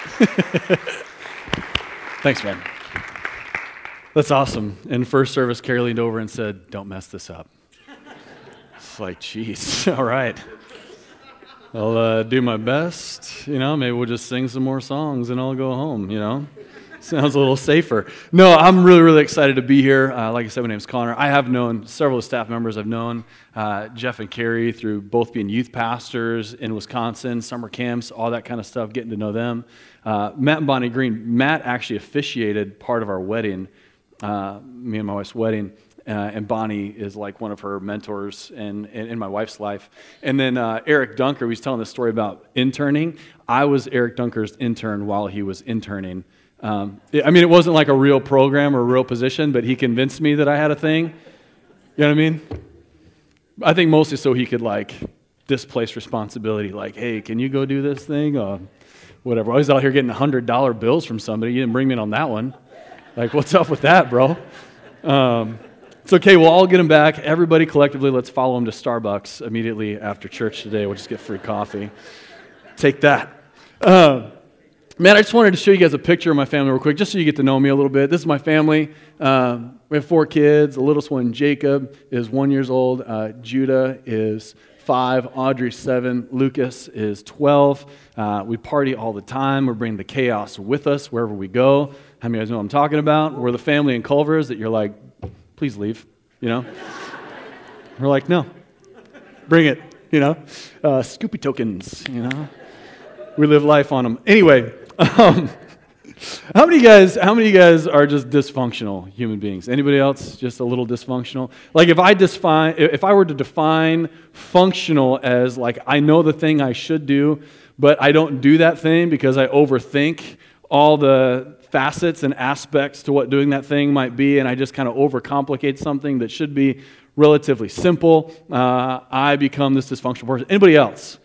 Thanks, man. That's awesome. In first service, Carrie leaned over and said, "Don't mess this up." It's like, geez, all right. I'll do my best, maybe we'll just sing some more songs and I'll go home, Sounds a little safer. No, I'm really, really excited to be here. Like I said, my name's Connor. I have known several staff members. I've known Jeff and Carrie through both being youth pastors in Wisconsin, summer camps, all that kind of stuff, getting to know them. Matt and Bonnie Green. Matt actually officiated part of our wedding, me and my wife's wedding. And Bonnie is like one of her mentors in my wife's life. And then Eric Dunker, he's telling the story about interning. I was Eric Dunker's intern while he was interning. It wasn't like a real program or a real position, but he convinced me that I had a thing. You know what I mean? I think mostly so he could displace responsibility. Like, hey, can you go do this thing? Whatever. I was out here getting $100 bills from somebody. You didn't bring me in on that one. Like, what's up with that, bro? It's okay, we'll all get them back. Everybody collectively, let's follow them to Starbucks immediately after church today. We'll just get free coffee. Take that. Man, I just wanted to show you guys a picture of my family real quick, just so you get to know me a little bit. This is my family. We have 4 kids. The littlest one, Jacob, is 1 year old. Judah is 5. Audrey, 7. Lucas is 12. We party all the time. We're bringing the chaos with us wherever we go. How many of you guys know what I'm talking about? We're the family in Culver's that you're like, please leave, We're like, no, bring it, Scoopy tokens, We live life on them. Anyway, how many of you guys are just dysfunctional human beings? Anybody else just a little dysfunctional? Like if I were to define functional as I know the thing I should do, but I don't do that thing because I overthink all the facets and aspects to what doing that thing might be, and I just kind of overcomplicate something that should be relatively simple, I become this dysfunctional person. Anybody else?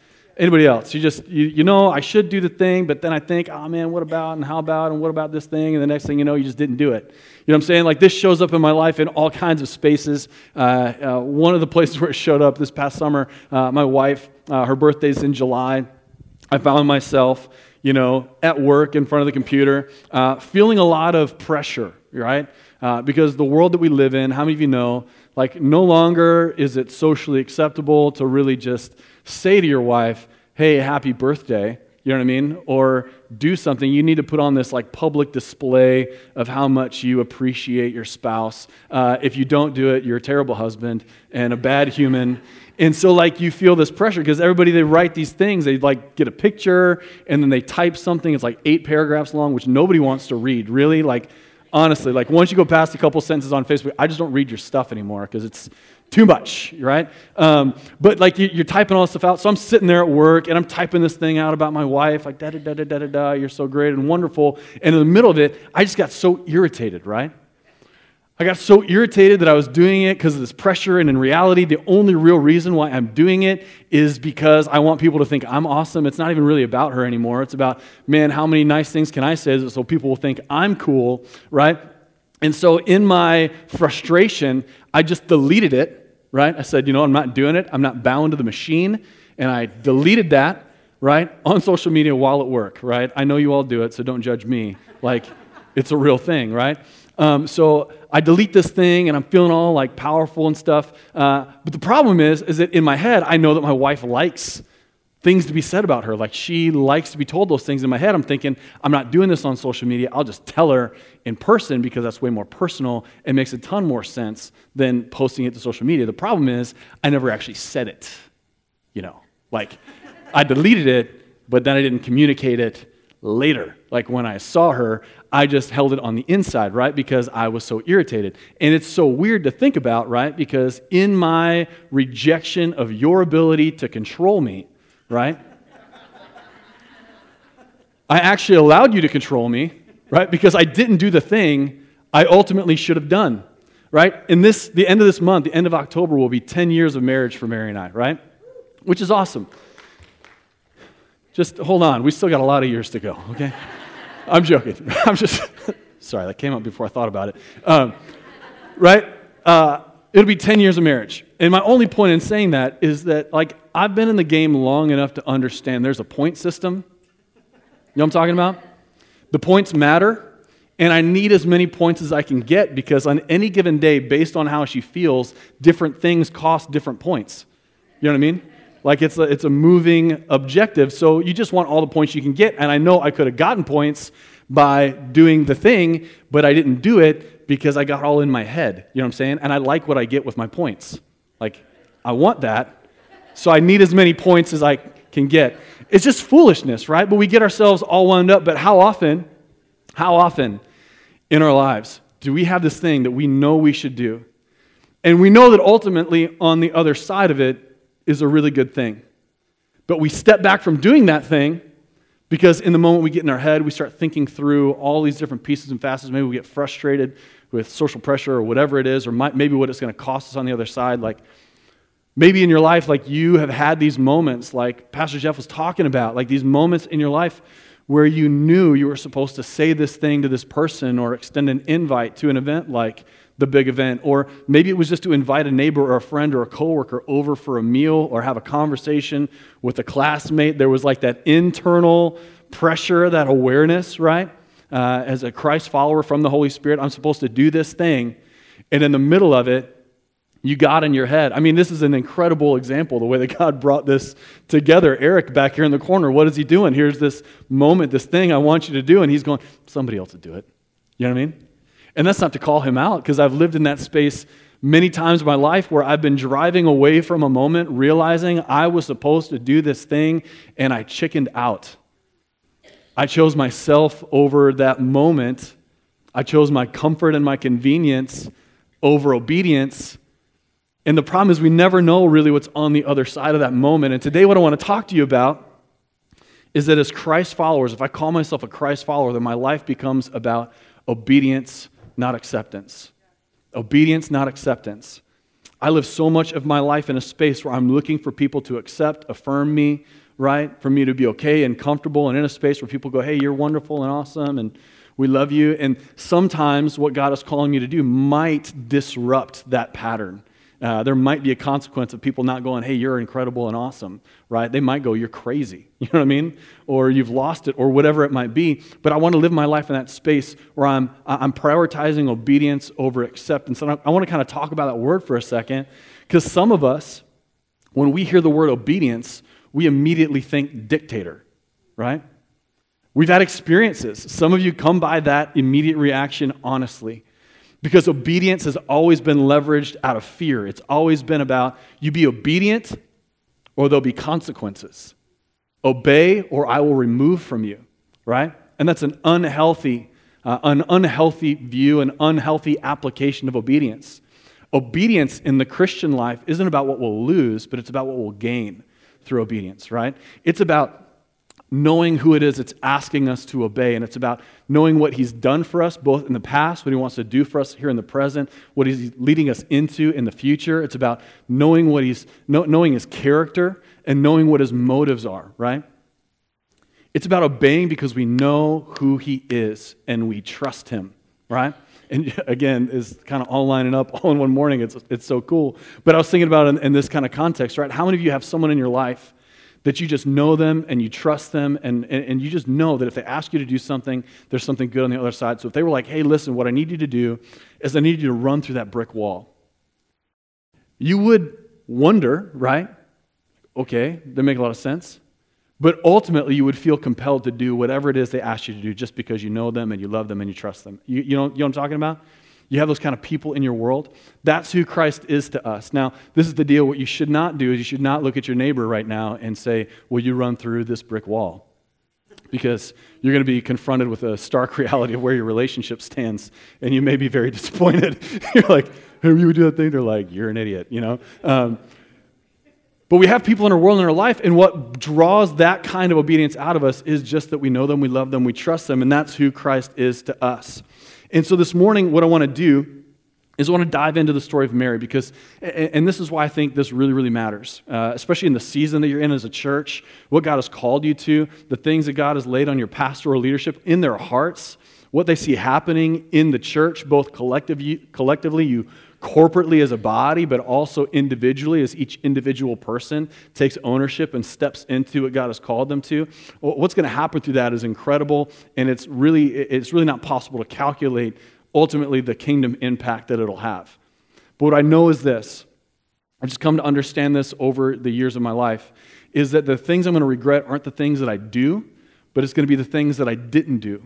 I should do the thing, but then I think, oh man, what about, and how about, and what about this thing, and the next thing you know, you just didn't do it. You know what I'm saying? This shows up in my life in all kinds of spaces. One of the places where it showed up this past summer, my wife, her birthday's in July. I found myself at work in front of the computer, feeling a lot of pressure, right? Because the world that we live in, how many of you know, no longer is it socially acceptable to really just say to your wife, hey, happy birthday, you know what I mean? Or do something. You need to put on this public display of how much you appreciate your spouse. If you don't do it, you're a terrible husband and a bad human. And so you feel this pressure because everybody, they write these things. They get a picture and then they type something. It's 8 paragraphs long, which nobody wants to read. Really, honestly, once you go past a couple sentences on Facebook, I just don't read your stuff anymore because it's too much, right? But you're typing all this stuff out. So I'm sitting there at work and I'm typing this thing out about my wife, da-da-da-da-da-da, you're so great and wonderful. And in the middle of it, I just got so irritated, right? I got so irritated that I was doing it because of this pressure, and in reality, the only real reason why I'm doing it is because I want people to think I'm awesome. It's not even really about her anymore. It's about, man, how many nice things can I say so people will think I'm cool, right? And so in my frustration, I just deleted it, right? I said, I'm not doing it. I'm not bound to the machine, and I deleted that, right, on social media while at work, right? I know you all do it, so don't judge me. It's a real thing, right? So I delete this thing, and I'm feeling all powerful and stuff. But the problem is that in my head, I know that my wife likes things to be said about her. She likes to be told those things. In my head, I'm thinking, I'm not doing this on social media. I'll just tell her in person because that's way more personal. It makes a ton more sense than posting it to social media. The problem is I never actually said it. I deleted it, but then I didn't communicate it later. When I saw her, I just held it on the inside, right? Because I was so irritated. And it's so weird to think about, right? Because in my rejection of your ability to control me, right? I actually allowed you to control me, right? Because I didn't do the thing I ultimately should have done, right? The end of this month, the end of October, will be 10 years of marriage for Mary and I, right? Which is awesome. Just hold on. We still got a lot of years to go, okay? I'm joking. I'm just, sorry, that came up before I thought about it. Right? It'll be 10 years of marriage. And my only point in saying that is that, I've been in the game long enough to understand there's a point system. You know what I'm talking about? The points matter, and I need as many points as I can get because on any given day, based on how she feels, different things cost different points. You know what I mean? Like it's a moving objective, so you just want all the points you can get, and I know I could have gotten points by doing the thing, but I didn't do it because I got all in my head. You know what I'm saying? And I like what I get with my points. Like, I want that, so I need as many points as I can get. It's just foolishness, right? But we get ourselves all wound up. But how often in our lives do we have this thing that we know we should do? And we know that ultimately on the other side of it is a really good thing. But we step back from doing that thing because in the moment we get in our head, we start thinking through all these different pieces and facets. Maybe we get frustrated with social pressure or whatever it is, or maybe what it's going to cost us on the other side. Like maybe in your life, like you have had these moments like Pastor Jeff was talking about, like these moments in your life where you knew you were supposed to say this thing to this person or extend an invite to an event like the big event, or maybe it was just to invite a neighbor or a friend or a coworker over for a meal or have a conversation with a classmate. There was like that internal pressure, that awareness, right? As a Christ follower from the Holy Spirit, I'm supposed to do this thing, and in the middle of it, you got in your head. I mean, this is an incredible example, the way that God brought this together. Eric back here in the corner, what is he doing? Here's this moment, this thing I want you to do, and he's going, somebody else would do it. You know what I mean? And that's not to call him out, because I've lived in that space many times in my life where I've been driving away from a moment, realizing I was supposed to do this thing, and I chickened out. I chose myself over that moment. I chose my comfort and my convenience over obedience. And the problem is we never know really what's on the other side of that moment. And today what I want to talk to you about is that as Christ followers, if I call myself a Christ follower, then my life becomes about obedience, not acceptance. Obedience, not acceptance. I live so much of my life in a space where I'm looking for people to accept, affirm me, right? For me to be okay and comfortable, and in a space where people go, hey, you're wonderful and awesome, and we love you. And sometimes what God is calling me to do might disrupt that pattern. There might be a consequence of people not going, hey, you're incredible and awesome, right? They might go, you're crazy, you know what I mean? Or you've lost it, or whatever it might be. But I want to live my life in that space where I'm prioritizing obedience over acceptance. And I want to kind of talk about that word for a second, because some of us, when we hear the word obedience, we immediately think dictator, right? We've had experiences. Some of you come by that immediate reaction honestly. Because obedience has always been leveraged out of fear. It's always been about you be obedient or there'll be consequences. Obey or I will remove from you, right? And that's an unhealthy view, an unhealthy application of obedience. Obedience in the Christian life isn't about what we'll lose, but it's about what we'll gain through obedience, right? It's about knowing who it is it's asking us to obey, and it's about knowing what He's done for us, both in the past, what He wants to do for us here in the present, what He's leading us into in the future. It's about knowing knowing His character and knowing what His motives are, right? It's about obeying because we know who He is and we trust Him, right? And again, it's kind of all lining up all in one morning. It's so cool. But I was thinking about it in this kind of context, right? How many of you have someone in your life that you just know them and you trust them and you just know that if they ask you to do something, there's something good on the other side. So if they were like, hey, listen, what I need you to do is I need you to run through that brick wall. You would wonder, right? Okay, that makes a lot of sense. But ultimately, you would feel compelled to do whatever it is they ask you to do just because you know them and you love them and you trust them. You know what I'm talking about? You have those kind of people in your world. That's who Christ is to us. Now, this is the deal. What you should not do is you should not look at your neighbor right now and say, will you run through this brick wall? Because you're going to be confronted with a stark reality of where your relationship stands, and you may be very disappointed. You're like, hey, you would do that thing? They're like, you're an idiot, you know? But we have people in our world, in our life, and what draws that kind of obedience out of us is just that we know them, we love them, we trust them, and that's who Christ is to us. And so this morning, what I want to do is I want to dive into the story of Mary, because, and this is why I think this really, really matters, especially in the season that you're in as a church, what God has called you to, the things that God has laid on your pastoral leadership in their hearts, what they see happening in the church, both collectively, you corporately as a body, but also individually as each individual person takes ownership and steps into what God has called them to. What's going to happen through that is incredible, and it's really not possible to calculate ultimately the kingdom impact that it'll have. But what I know is this, I've just come to understand this over the years of my life, is that the things I'm going to regret aren't the things that I do, but it's going to be the things that I didn't do.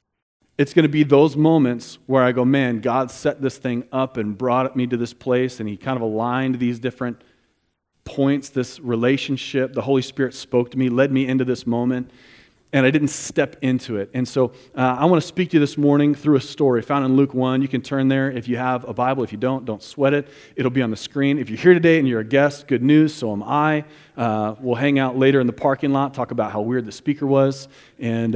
It's going to be those moments where I go, man, God set this thing up and brought me to this place, and He kind of aligned these different points, this relationship. The Holy Spirit spoke to me, led me into this moment, and I didn't step into it. And so I want to speak to you this morning through a story found in Luke 1. You can turn there if you have a Bible. If you don't sweat it. It'll be on the screen. If you're here today and you're a guest, good news, so am I. We'll hang out later in the parking lot, talk about how weird the speaker was, and,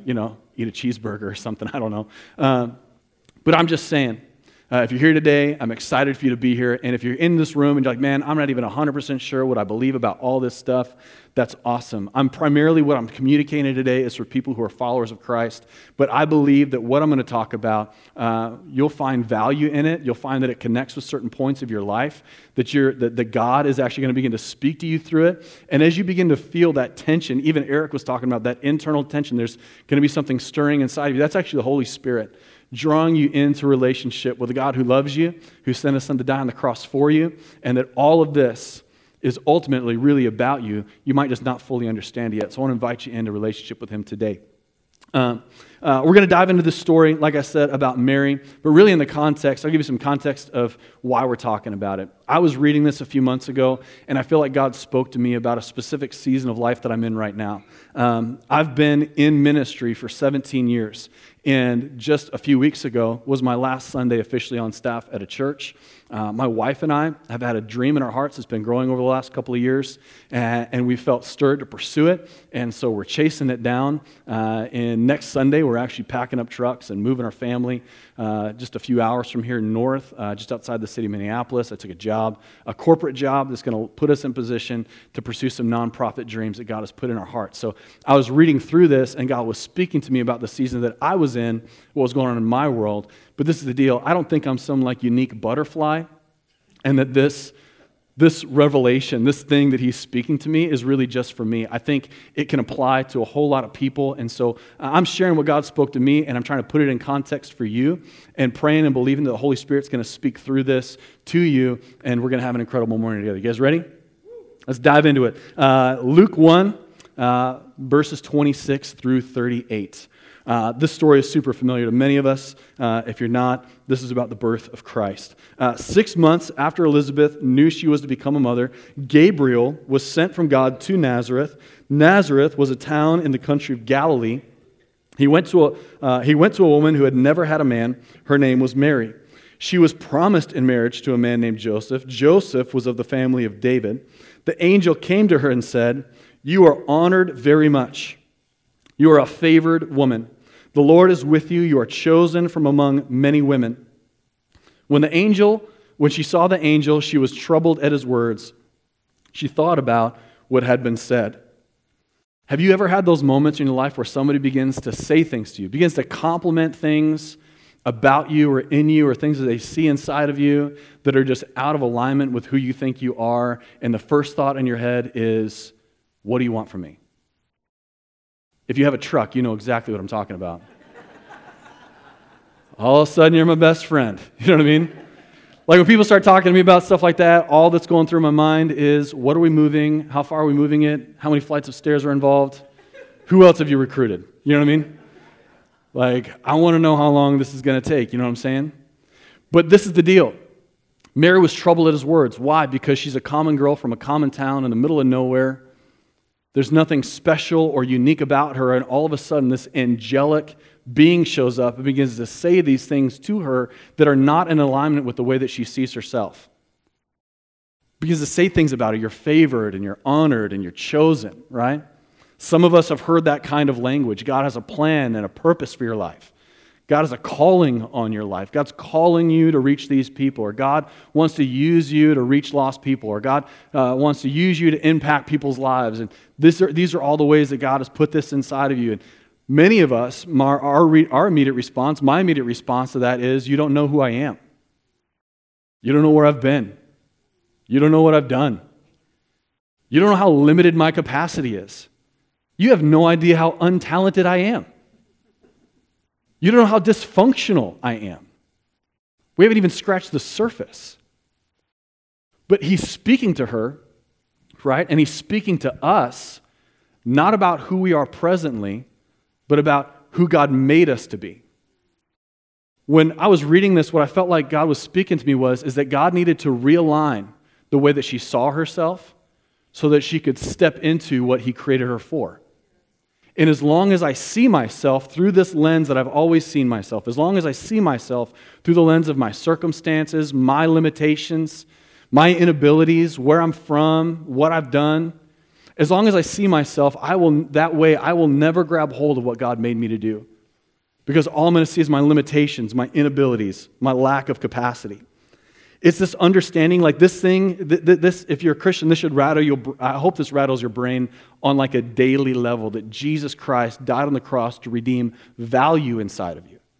eat a cheeseburger or something. I don't know. But I'm just saying, if you're here today, I'm excited for you to be here. And if you're in this room and you're like, man, I'm not even 100% sure what I believe about all this stuff, that's awesome. What I'm communicating today is for people who are followers of Christ. But I believe that what I'm going to talk about, you'll find value in it. You'll find that it connects with certain points of your life, that God is actually going to begin to speak to you through it. And as you begin to feel that tension, even Eric was talking about that internal tension, there's going to be something stirring inside of you. That's actually the Holy Spirit drawing you into relationship with a God who loves you, who sent His Son to die on the cross for you, and that all of this is ultimately really about you. You might just not fully understand it yet. So I want to invite you into a relationship with Him today. We're going to dive into this story, like I said, about Mary, but really in the context, I'll give you some context of why we're talking about it. I was reading this a few months ago, and I feel like God spoke to me about a specific season of life that I'm in right now. I've been in ministry for 17 years, and just a few weeks ago was my last Sunday officially on staff at a church. My wife and I have had a dream in our hearts that's been growing over the last couple of years, and we felt stirred to pursue it, and so we're chasing it down. And next Sunday, we're actually packing up trucks and moving our family just a few hours from here north, just outside the city of Minneapolis. I took a corporate job that's going to put us in position to pursue some nonprofit dreams that God has put in our hearts. So I was reading through this, and God was speaking to me about the season that I was in, what was going on in my world. But this is the deal. I don't think I'm some unique butterfly, and that this revelation, this thing that He's speaking to me is really just for me. I think it can apply to a whole lot of people. And so I'm sharing what God spoke to me, and I'm trying to put it in context for you, and praying and believing that the Holy Spirit's going to speak through this to you, and we're going to have an incredible morning together. You guys ready? Let's dive into it. Luke 1, verses 26 through 38. This story is super familiar to many of us. If you're not, this is about the birth of Christ. 6 months after Elizabeth knew she was to become a mother, Gabriel was sent from God to Nazareth. Nazareth was a town in the country of Galilee. He went to a woman who had never had a man. Her name was Mary. She was promised in marriage to a man named Joseph. Joseph was of the family of David. The angel came to her and said, "You are honored very much. You are a favored woman. The Lord is with you. You are chosen from among many women." When she saw the angel, she was troubled at his words. She thought about what had been said. Have you ever had those moments in your life where somebody begins to say things to you, begins to compliment things about you or in you, or things that they see inside of you that are just out of alignment with who you think you are, and the first thought in your head is, what do you want from me? If you have a truck, you know exactly what I'm talking about. All of a sudden, you're my best friend. You know what I mean? Like when people start talking to me about stuff like that, all that's going through my mind is, what are we moving? How far are we moving it? How many flights of stairs are involved? Who else have you recruited? You know what I mean? Like, I want to know how long this is going to take. You know what I'm saying? But this is the deal. Mary was troubled at his words. Why? Because she's a common girl from a common town in the middle of nowhere. There's nothing special or unique about her, and all of a sudden this angelic being shows up and begins to say these things to her that are not in alignment with the way that she sees herself. Begins to say things about her, you're favored and you're honored and you're chosen, right? Some of us have heard that kind of language. God has a plan and a purpose for your life. God has a calling on your life. God's calling you to reach these people, or God wants to use you to reach lost people, or God wants to use you to impact people's lives. And these are all the ways that God has put this inside of you. And many of us, our immediate response, my immediate response to that is, you don't know who I am. You don't know where I've been. You don't know what I've done. You don't know how limited my capacity is. You have no idea how untalented I am. You don't know how dysfunctional I am. We haven't even scratched the surface. But he's speaking to her, right? And he's speaking to us, not about who we are presently, but about who God made us to be. When I was reading this, what I felt like God was speaking to me is that God needed to realign the way that she saw herself so that she could step into what he created her for. And as long as I see myself through this lens that I've always seen myself, as long as I see myself through the lens of my circumstances, my limitations, my inabilities, where I'm from, what I've done, as long as I see myself, I will never grab hold of what God made me to do. Because all I'm going to see is my limitations, my inabilities, my lack of capacity. It's this understanding, like this thing, this, if you're a Christian, this should rattle I hope this rattles your brain on like a daily level, that Jesus Christ died on the cross to redeem value inside of you.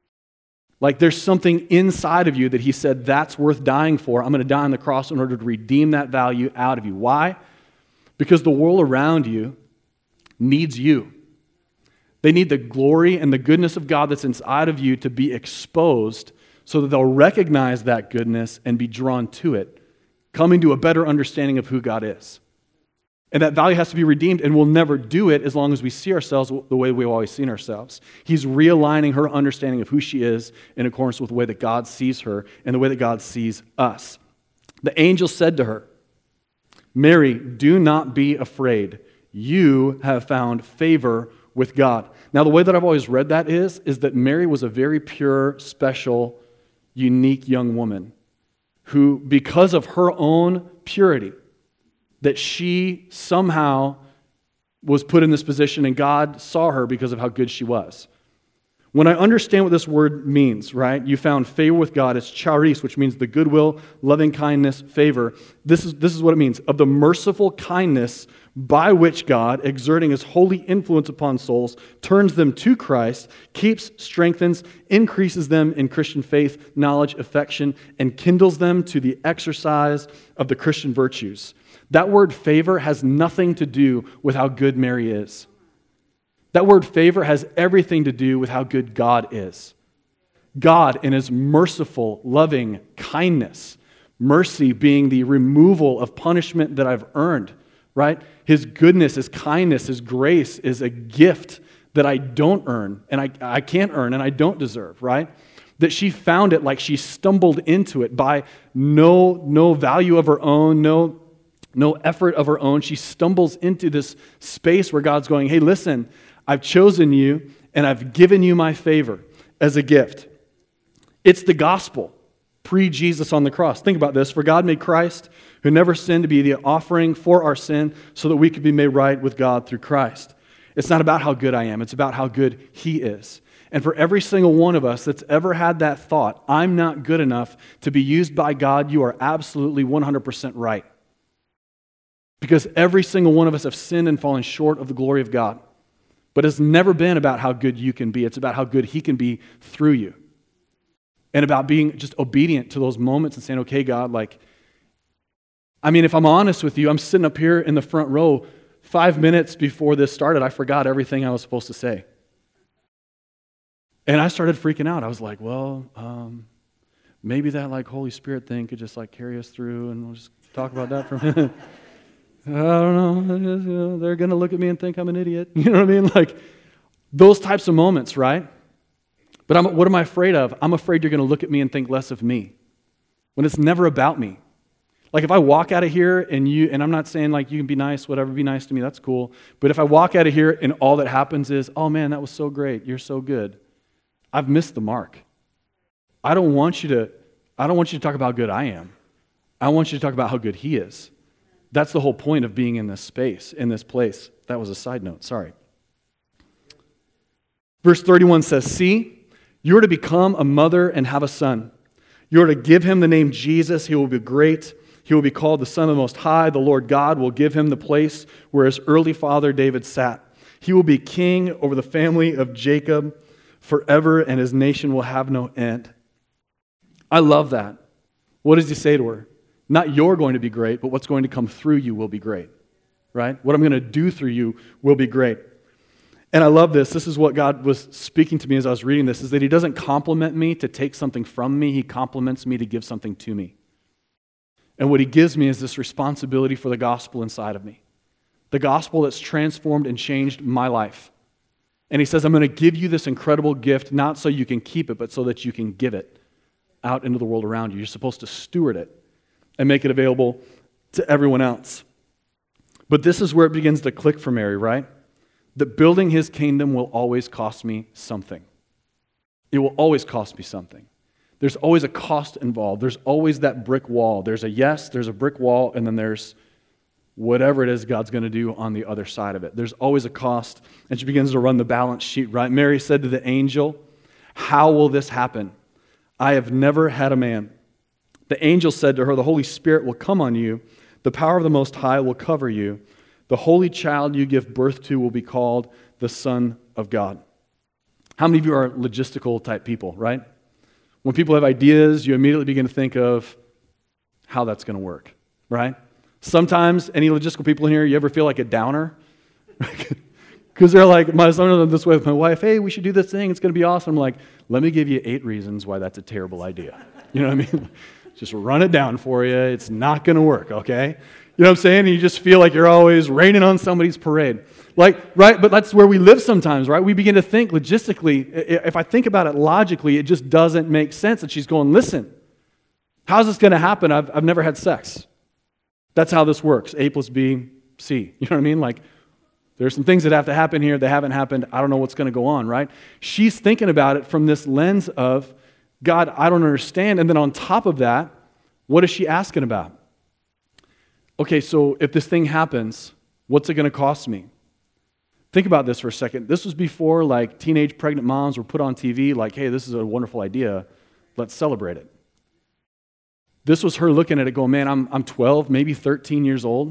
Like there's something inside of you that he said, that's worth dying for. I'm going to die on the cross in order to redeem that value out of you. Why? Because the world around you needs you. They need the glory and the goodness of God that's inside of you to be exposed so that they'll recognize that goodness and be drawn to it, coming to a better understanding of who God is. And that value has to be redeemed, and we'll never do it as long as we see ourselves the way we've always seen ourselves. He's realigning her understanding of who she is in accordance with the way that God sees her and the way that God sees us. The angel said to her, Mary, do not be afraid. You have found favor with God. Now, the way that I've always read that is that Mary was a very pure, special, unique young woman who, because of her own purity, that she somehow was put in this position and God saw her because of how good she was. When I understand what this word means, right? You found favor with God. It's charis, which means the goodwill, loving kindness, favor. This is what it means. Of the merciful kindness by which God, exerting his holy influence upon souls, turns them to Christ, keeps, strengthens, increases them in Christian faith, knowledge, affection, and kindles them to the exercise of the Christian virtues. That word favor has nothing to do with how good Mary is. That word favor has everything to do with how good God is. God, in his merciful, loving kindness, mercy being the removal of punishment that I've earned, right? His goodness, his kindness, his grace is a gift that I don't earn, and I can't earn, and I don't deserve, right? That she found it like she stumbled into it by no value of her own, no effort of her own. She stumbles into this space where God's going, hey, listen, I've chosen you, and I've given you my favor as a gift. It's the gospel, pre-Jesus on the cross. Think about this. For God made Christ, who never sinned, to be the offering for our sin so that we could be made right with God through Christ. It's not about how good I am. It's about how good he is. And for every single one of us that's ever had that thought, I'm not good enough to be used by God, you are absolutely 100% right. Because every single one of us have sinned and fallen short of the glory of God. But it's never been about how good you can be. It's about how good he can be through you. And about being just obedient to those moments and saying, okay, God, if I'm honest with you, I'm sitting up here in the front row 5 minutes before this started. I forgot everything I was supposed to say. And I started freaking out. I was like, maybe that Holy Spirit thing could just carry us through, and we'll just talk about that for a minute. I don't know. They're going to look at me and think I'm an idiot. You know what I mean? Those types of moments, right? But what am I afraid of? I'm afraid you're going to look at me and think less of me when it's never about me. If I walk out of here and I'm not saying you can be nice, whatever, be nice to me, that's cool. But if I walk out of here and all that happens is, oh man, that was so great. You're so good. I've missed the mark. I don't want you to talk about how good I am. I want you to talk about how good he is. That's the whole point of being in this space, in this place. That was a side note, sorry. Verse 31 says, see, you are to become a mother and have a son. You are to give him the name Jesus. He will be great. He will be called the Son of the Most High. The Lord God will give him the place where his early father David sat. He will be king over the family of Jacob forever, and his nation will have no end. I love that. What does he say to her? Not you're going to be great, but what's going to come through you will be great, right? What I'm going to do through you will be great. And I love this. This is what God was speaking to me as I was reading this, is that he doesn't compliment me to take something from me. He compliments me to give something to me. And what he gives me is this responsibility for the gospel inside of me. The gospel that's transformed and changed my life. And he says, I'm going to give you this incredible gift, not so you can keep it, but so that you can give it out into the world around you. You're supposed to steward it and make it available to everyone else. But this is where it begins to click for Mary, right? That building his kingdom will always cost me something. It will always cost me something. There's always a cost involved. There's always that brick wall. There's a yes, there's a brick wall, and then there's whatever it is God's going to do on the other side of it. There's always a cost. And she begins to run the balance sheet, right? Mary said to the angel, how will this happen? I have never had a man. The angel said to her, the Holy Spirit will come on you. The power of the Most High will cover you. The holy child you give birth to will be called the Son of God. How many of you are logistical type people, right? When people have ideas, you immediately begin to think of how that's going to work, right? Sometimes, any logistical people in here, you ever feel like a downer? Because they're like, my son done this way with my wife, hey, we should do this thing, it's going to be awesome. I'm like, let me give you 8 reasons why that's a terrible idea. You know what I mean? Just run it down for you. It's not going to work, okay? You know what I'm saying? And you just feel like you're always raining on somebody's parade. Like, right? But that's where we live sometimes, right? We begin to think logistically. If I think about it logically, it just doesn't make sense. And she's going, listen, how's this going to happen? I've never had sex. That's how this works. A plus B, C. You know what I mean? Like, there's some things that have to happen here. They haven't happened. I don't know what's going to go on, right? She's thinking about it from this lens of, God, I don't understand. And then on top of that, what is she asking about? Okay, so if this thing happens, what's it going to cost me? Think about this for a second. This was before like teenage pregnant moms were put on TV like, hey, this is a wonderful idea. Let's celebrate it. This was her looking at it going, man, I'm 12, maybe 13 years old.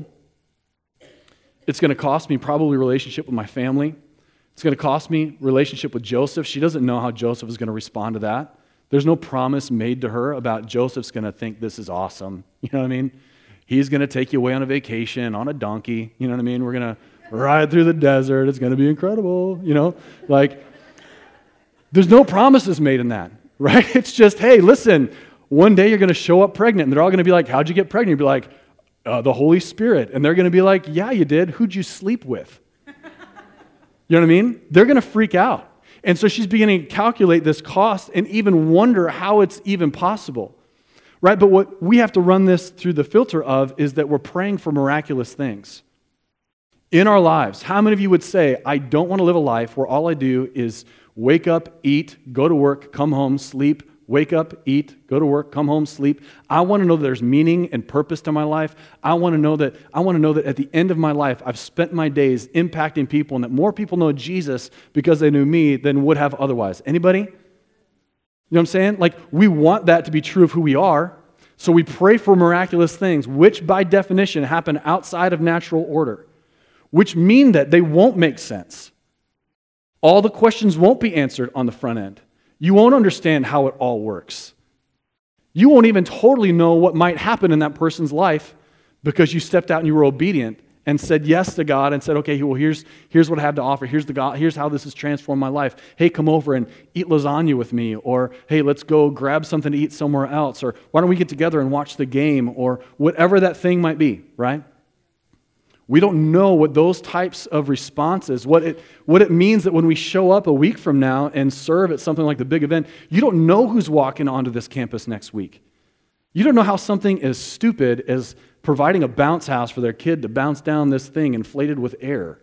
It's going to cost me probably relationship with my family. It's going to cost me relationship with Joseph. She doesn't know how Joseph is going to respond to that. There's no promise made to her about Joseph's going to think this is awesome. You know what I mean? He's going to take you away on a vacation on a donkey. You know what I mean? We're going to ride through the desert. It's going to be incredible. You know, like, there's no promises made in that, right? It's just, hey, listen, one day you're going to show up pregnant, and they're all going to be like, how'd you get pregnant? You'll be like, the Holy Spirit. And they're going to be like, yeah, you did. Who'd you sleep with? You know what I mean? They're going to freak out. And so she's beginning to calculate this cost and even wonder how it's even possible. Right? But what we have to run this through the filter of is that we're praying for miraculous things in our lives. How many of you would say, I don't want to live a life where all I do is wake up, eat, go to work, come home, sleep, wake up, eat, go to work, come home, sleep. I want to know that there's meaning and purpose to my life. I want to know that at the end of my life, I've spent my days impacting people and that more people know Jesus because they knew me than would have otherwise. Anybody? You know what I'm saying? Like, we want that to be true of who we are, so we pray for miraculous things, which by definition happen outside of natural order, which mean that they won't make sense. All the questions won't be answered on the front end. You won't understand how it all works. You won't even totally know what might happen in that person's life because you stepped out and you were obedient and said yes to God and said, okay, well, here's what I have to offer. Here's how this has transformed my life. Hey, come over and eat lasagna with me. Or, hey, let's go grab something to eat somewhere else. Or why don't we get together and watch the game? Or whatever that thing might be, right? We don't know what those types of responses, what it means that when we show up a week from now and serve at something like the big event, you don't know who's walking onto this campus next week. You don't know how something as stupid as providing a bounce house for their kid to bounce down this thing inflated with air,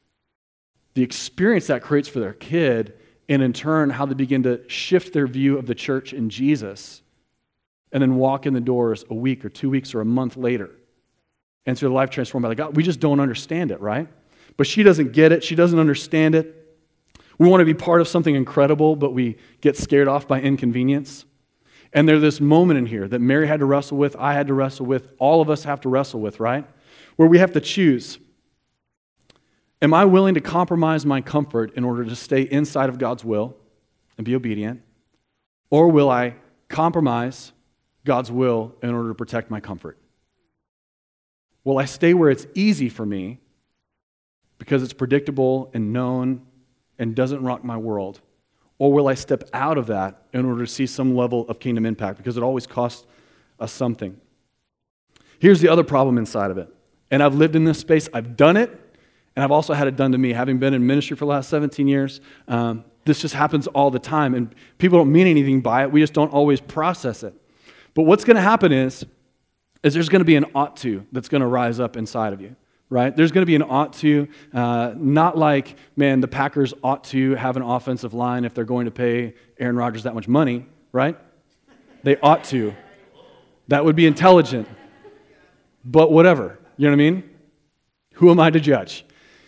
the experience that creates for their kid, and in turn, how they begin to shift their view of the church and Jesus, and then walk in the doors a week or 2 weeks or a month later. And so their life transformed by God. We just don't understand it, right? But she doesn't get it. She doesn't understand it. We want to be part of something incredible, but we get scared off by inconvenience. And there's this moment in here that Mary had to wrestle with, I had to wrestle with, all of us have to wrestle with, right? Where we have to choose. Am I willing to compromise my comfort in order to stay inside of God's will and be obedient? Or will I compromise God's will in order to protect my comfort? Will I stay where it's easy for me because it's predictable and known and doesn't rock my world? Or will I step out of that in order to see some level of kingdom impact? Because it always costs us something. Here's the other problem inside of it. And I've lived in this space. I've done it. And I've also had it done to me. Having been in ministry for the last 17 years, this just happens all the time. And people don't mean anything by it. We just don't always process it. But what's going to happen is there's going to be an ought to that's going to rise up inside of you. Right? There's going to be an ought to, not like, man, the Packers ought to have an offensive line if they're going to pay Aaron Rodgers that much money, right? They ought to. That would be intelligent. But whatever, you know what I mean? Who am I to judge?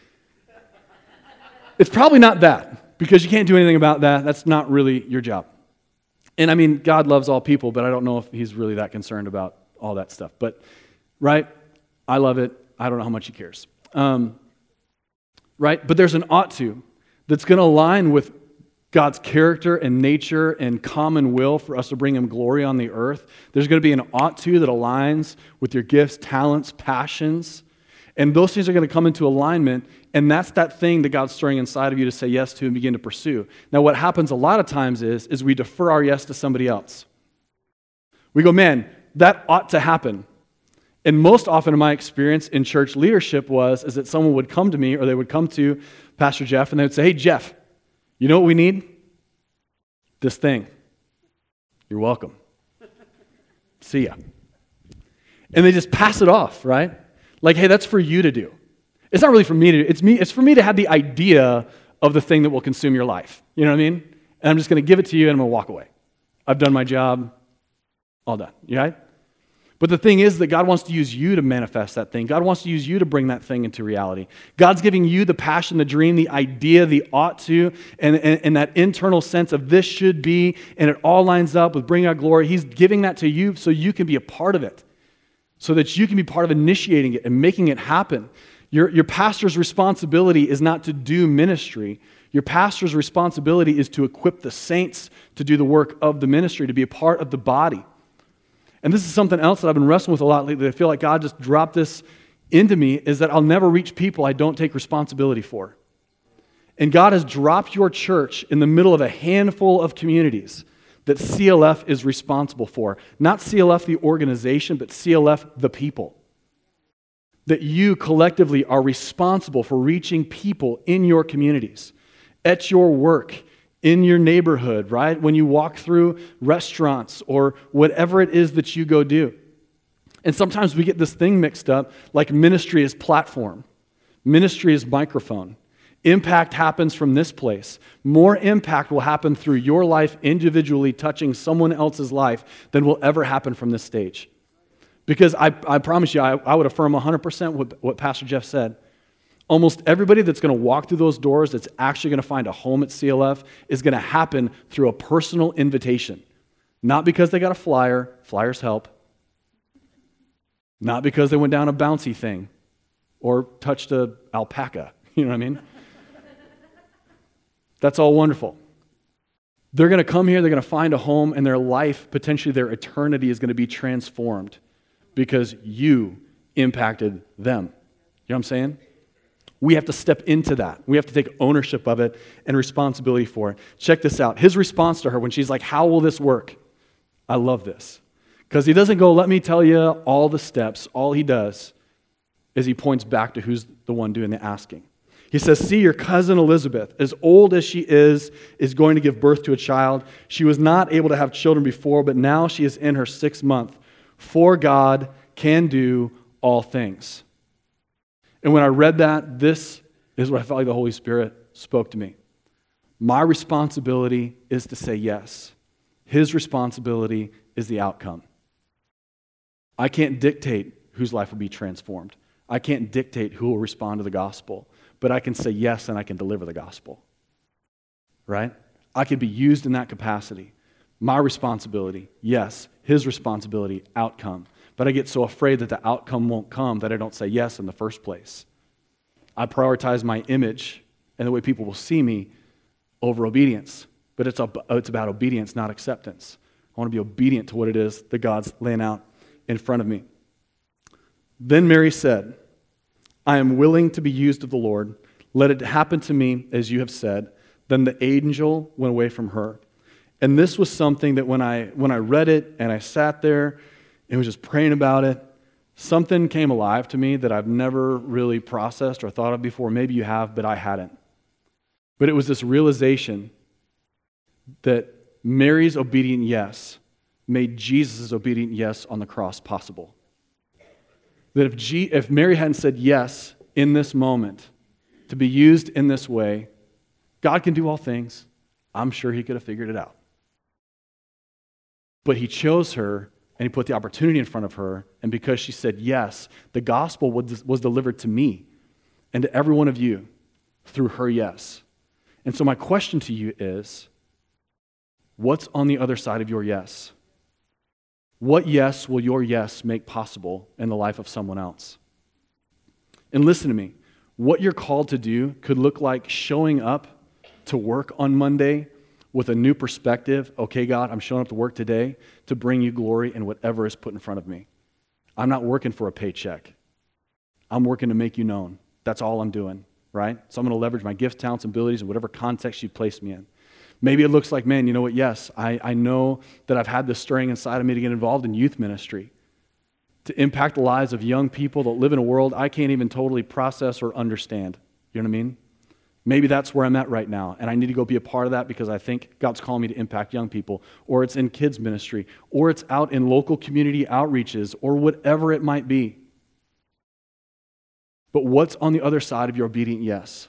It's probably not that, because you can't do anything about that. That's not really your job. And I mean, God loves all people, but I don't know if he's really that concerned about all that stuff. But, right? I love it. I don't know how much he cares. Right? But there's an ought to that's going to align with God's character and nature and common will for us to bring him glory on the earth. There's going to be an ought to that aligns with your gifts, talents, passions. And those things are going to come into alignment, and that's that thing that God's stirring inside of you to say yes to and begin to pursue. Now, what happens a lot of times is we defer our yes to somebody else. We go, man, that ought to happen. And most often in my experience in church leadership is that someone would come to me, or they would come to Pastor Jeff and they would say, hey, Jeff, you know what we need? This thing. You're welcome. See ya. And they just pass it off, right? Like, hey, that's for you to do. It's not really for me to do. It's for me to have the idea of the thing that will consume your life. You know what I mean? And I'm just going to give it to you and I'm going to walk away. I've done my job. All done. You right? But the thing is that God wants to use you to manifest that thing. God wants to use you to bring that thing into reality. God's giving you the passion, the dream, the idea, the ought to, and that internal sense of this should be, and it all lines up with bringing out glory. He's giving that to you so you can be a part of it, so that you can be part of initiating it and making it happen. Your pastor's responsibility is not to do ministry. Your pastor's responsibility is to equip the saints to do the work of the ministry, to be a part of the body. And this is something else that I've been wrestling with a lot lately. I feel like God just dropped this into me, is that I'll never reach people I don't take responsibility for. And God has dropped your church in the middle of a handful of communities that CLF is responsible for. Not CLF the organization, but CLF the people. That you collectively are responsible for reaching people in your communities, at your work, in your neighborhood, right? When you walk through restaurants or whatever it is that you go do. And sometimes we get this thing mixed up, like ministry is platform. Ministry is microphone. Impact happens from this place. More impact will happen through your life individually touching someone else's life than will ever happen from this stage. Because I promise you, I would affirm 100% what Pastor Jeff said. Almost everybody that's going to walk through those doors that's actually going to find a home at CLF is going to happen through a personal invitation. Not because they got a flyer, flyers help. Not because they went down a bouncy thing or touched an alpaca. You know what I mean? That's all wonderful. They're going to come here, they're going to find a home, and their life, potentially their eternity, is going to be transformed because you impacted them. You know what I'm saying? We have to step into that. We have to take ownership of it and responsibility for it. Check this out. His response to her when she's like, how will this work? I love this. Because he doesn't go, let me tell you all the steps. All he does is he points back to who's the one doing the asking. He says, see, your cousin Elizabeth, as old as she is going to give birth to a child. She was not able to have children before, but now she is in her 6th month. For God can do all things. And when I read that, this is what I felt like the Holy Spirit spoke to me. My responsibility is to say yes. His responsibility is the outcome. I can't dictate whose life will be transformed. I can't dictate who will respond to the gospel. But I can say yes and I can deliver the gospel. Right? I can be used in that capacity. My responsibility, yes. His responsibility, outcome. But I get so afraid that the outcome won't come that I don't say yes in the first place. I prioritize my image and the way people will see me over obedience. But it's about obedience, not acceptance. I want to be obedient to what it is that God's laying out in front of me. Then Mary said, I am willing to be used of the Lord. Let it happen to me as you have said. Then the angel went away from her. And this was something that when I read it and I sat there and was just praying about it, something came alive to me that I've never really processed or thought of before. Maybe you have, but I hadn't. But it was this realization that Mary's obedient yes made Jesus' obedient yes on the cross possible. That if Mary hadn't said yes in this moment, to be used in this way, God can do all things. I'm sure he could have figured it out. But he chose her, and he put the opportunity in front of her, and because she said yes, the gospel was delivered to me and to every one of you through her yes. And so my question to you is, what's on the other side of your yes? What yes will your yes make possible in the life of someone else? And listen to me, what you're called to do could look like showing up to work on Monday with a new perspective. Okay, God, I'm showing up to work today to bring you glory in whatever is put in front of me. I'm not working for a paycheck. I'm working to make you known. That's all I'm doing, right? So I'm going to leverage my gifts, talents, and abilities in whatever context you place me in. Maybe it looks like, man, you know what? Yes, I know that I've had this stirring inside of me to get involved in youth ministry, to impact the lives of young people that live in a world I can't even totally process or understand. You know what I mean? Maybe that's where I'm at right now, and I need to go be a part of that because I think God's calling me to impact young people, or it's in kids ministry, or it's out in local community outreaches, or whatever it might be. But what's on the other side of your obedient yes?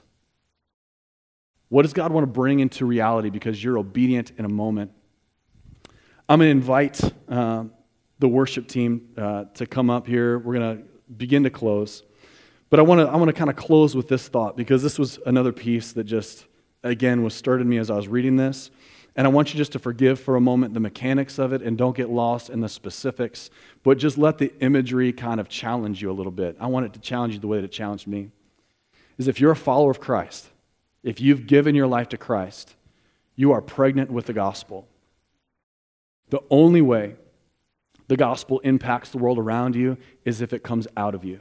What does God want to bring into reality because you're obedient in a moment? I'm going to invite the worship team to come up here. We're going to begin to close. But I want to kind of close with this thought because this was another piece that just, again, was stirred in me as I was reading this. And I want you just to forgive for a moment the mechanics of it and don't get lost in the specifics, but just let the imagery kind of challenge you a little bit. I want it to challenge you the way that it challenged me. Is if you're a follower of Christ, if you've given your life to Christ, you are pregnant with the gospel. The only way the gospel impacts the world around you is if it comes out of you.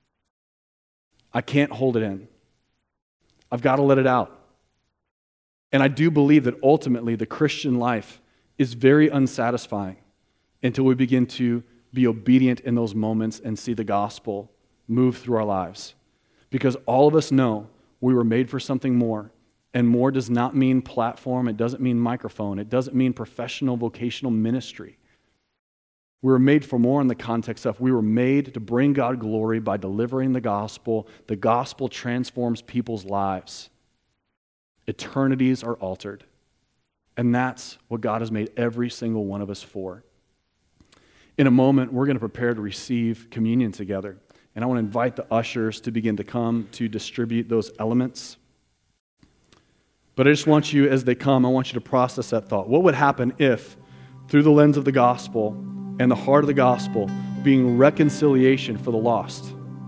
I can't hold it in. I've got to let it out. And I do believe that ultimately the Christian life is very unsatisfying until we begin to be obedient in those moments and see the gospel move through our lives. Because all of us know we were made for something more. And more does not mean platform. It doesn't mean microphone. It doesn't mean professional vocational ministry. We were made for more in the context of we were made to bring God glory by delivering the gospel. The gospel transforms people's lives. Eternities are altered. And that's what God has made every single one of us for. In a moment, we're going to prepare to receive communion together. And I want to invite the ushers to begin to come to distribute those elements. But I just want you, as they come, I want you to process that thought. What would happen if, through the lens of the gospel and the heart of the gospel, being reconciliation for the lost,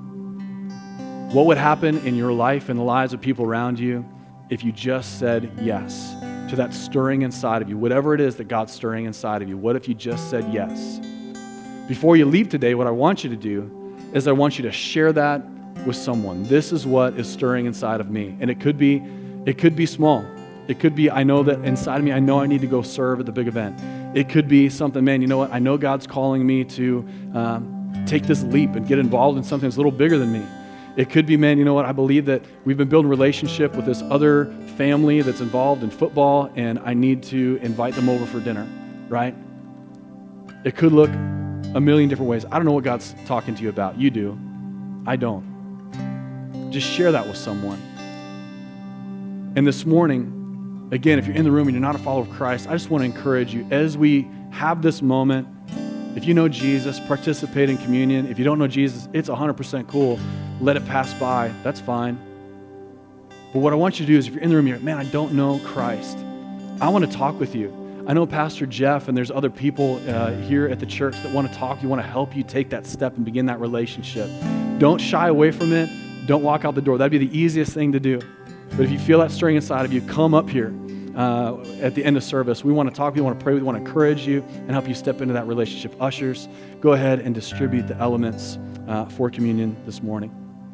what would happen in your life and the lives of people around you if you just said yes to that stirring inside of you, whatever it is that God's stirring inside of you? What if you just said yes? Before you leave today, what I want you to do is I want you to share that with someone. This is what is stirring inside of me. And it could be small. It could be, I know that inside of me, I know I need to go serve at the big event. It could be something, man, you know what? I know God's calling me to take this leap and get involved in something that's a little bigger than me. It could be, man, you know what? I believe that we've been building a relationship with this other family that's involved in football, and I need to invite them over for dinner, right? It could look a million different ways. I don't know what God's talking to you about. You do. I don't. Just share that with someone. And this morning, again, if you're in the room and you're not a follower of Christ, I just want to encourage you, as we have this moment, if you know Jesus, participate in communion. If you don't know Jesus, it's 100% cool. Let it pass by. That's fine. But what I want you to do is if you're in the room, you're like, man, I don't know Christ. I want to talk with you. I know Pastor Jeff and there's other people here at the church that want to talk. You want to help you take that step and begin that relationship. Don't shy away from it. Don't walk out the door. That'd be the easiest thing to do. But if you feel that stirring inside of you, come up here. at the end of service. We want to talk, we want to pray, we want to encourage you and help you step into that relationship. Ushers, go ahead and distribute the elements for communion this morning.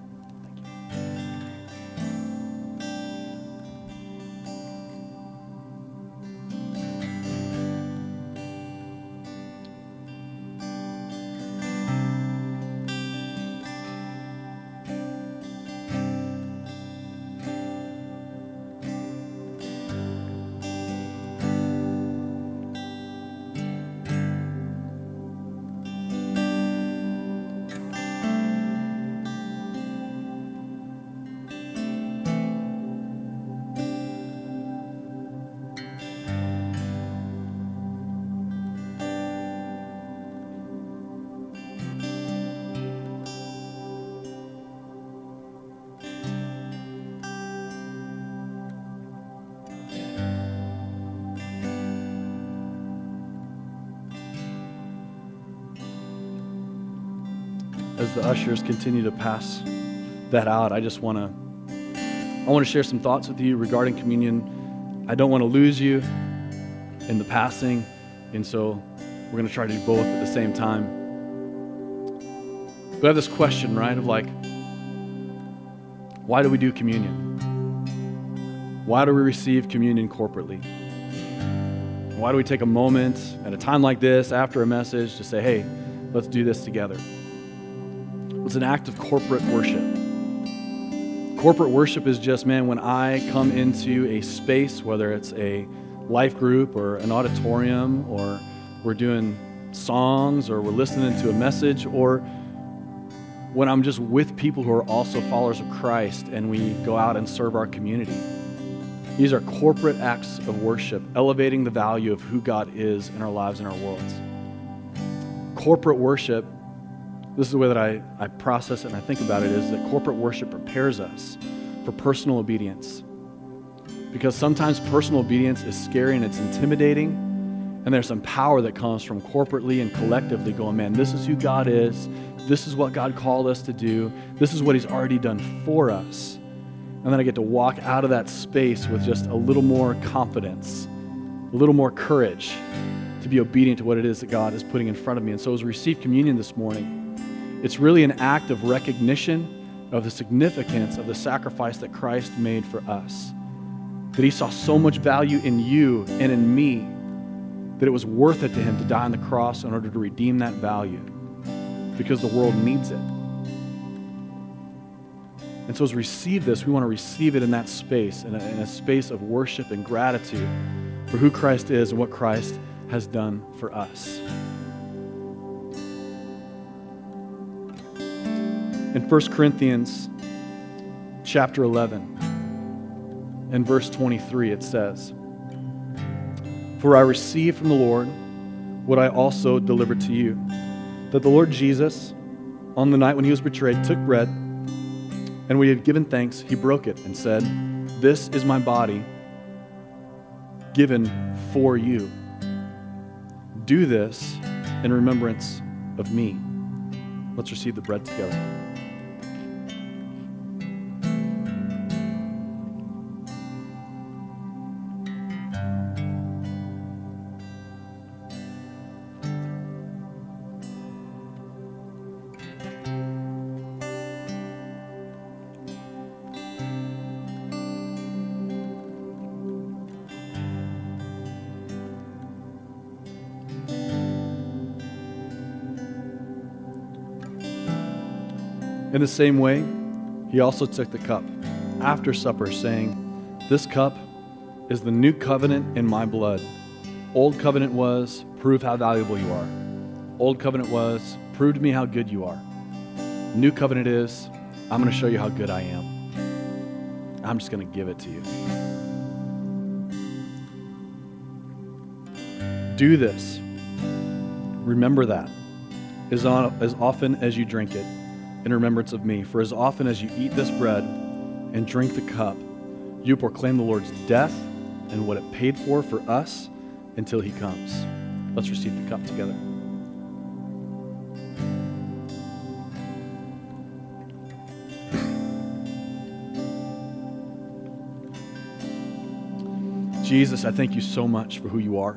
As the ushers continue to pass that out, I want to share some thoughts with you regarding communion. I don't want to lose you in the passing, and so we're going to try to do both at the same time. But I have this question, right, of like, why do we do communion? Why do we receive communion corporately? Why do we take a moment at a time like this after a message to say, hey, let's do this together? It's an act of corporate worship. Corporate worship is just, man, when I come into a space, whether it's a life group or an auditorium, or we're doing songs, or we're listening to a message, or when I'm just with people who are also followers of Christ and we go out and serve our community. These are corporate acts of worship, elevating the value of who God is in our lives and our worlds. Corporate worship, this is the way that I process it and I think about it, is that corporate worship prepares us for personal obedience. Because sometimes personal obedience is scary and it's intimidating, and there's some power that comes from corporately and collectively going, man, this is who God is, this is what God called us to do, this is what He's already done for us. And then I get to walk out of that space with just a little more confidence, a little more courage to be obedient to what it is that God is putting in front of me. And so as we receive communion this morning, it's really an act of recognition of the significance of the sacrifice that Christ made for us. That He saw so much value in you and in me that it was worth it to Him to die on the cross in order to redeem that value, because the world needs it. And so as we receive this, we want to receive it in that space, in a space of worship and gratitude for who Christ is and what Christ has done for us. In 1 Corinthians chapter 11 and verse 23, it says, "For I received from the Lord what I also delivered to you, that the Lord Jesus, on the night when He was betrayed, took bread, and when He had given thanks, He broke it and said, 'This is my body given for you. Do this in remembrance of me.'" Let's receive the bread together. In the same way, He also took the cup after supper, saying, "This cup is the new covenant in my blood. Old covenant was, prove how valuable you are. Old covenant was, prove to me how good you are. New covenant is, I'm going to show you how good I am. I'm just going to give it to you. Do this. Remember that as often as you drink it, in remembrance of me. For as often as you eat this bread and drink the cup, you proclaim the Lord's death and what it paid for us until He comes." Let's receive the cup together. Jesus, I thank you so much for who you are.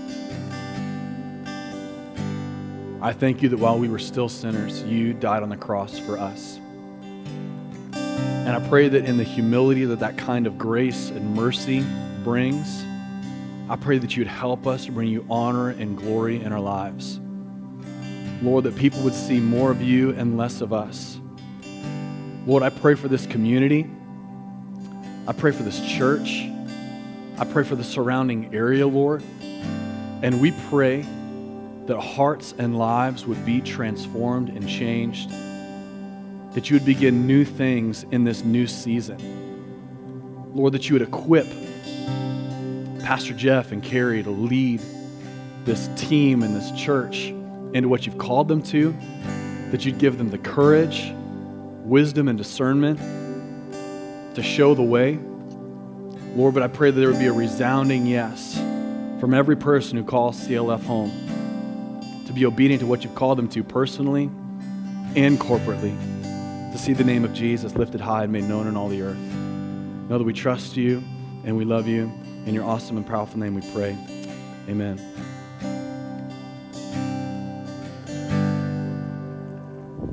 I thank you that while we were still sinners, you died on the cross for us. And I pray that in the humility that kind of grace and mercy brings, I pray that you would help us to bring you honor and glory in our lives. Lord, that people would see more of you and less of us. Lord, I pray for this community. I pray for this church. I pray for the surrounding area, Lord. And we pray that hearts and lives would be transformed and changed, that you would begin new things in this new season. Lord, that you would equip Pastor Jeff and Carrie to lead this team and this church into what you've called them to, that you'd give them the courage, wisdom, and discernment to show the way. Lord, but I pray that there would be a resounding yes from every person who calls CLF home to be obedient to what you've called them to personally and corporately, to see the name of Jesus lifted high and made known in all the earth. Know that we trust you and we love you. In your awesome and powerful name we pray. Amen.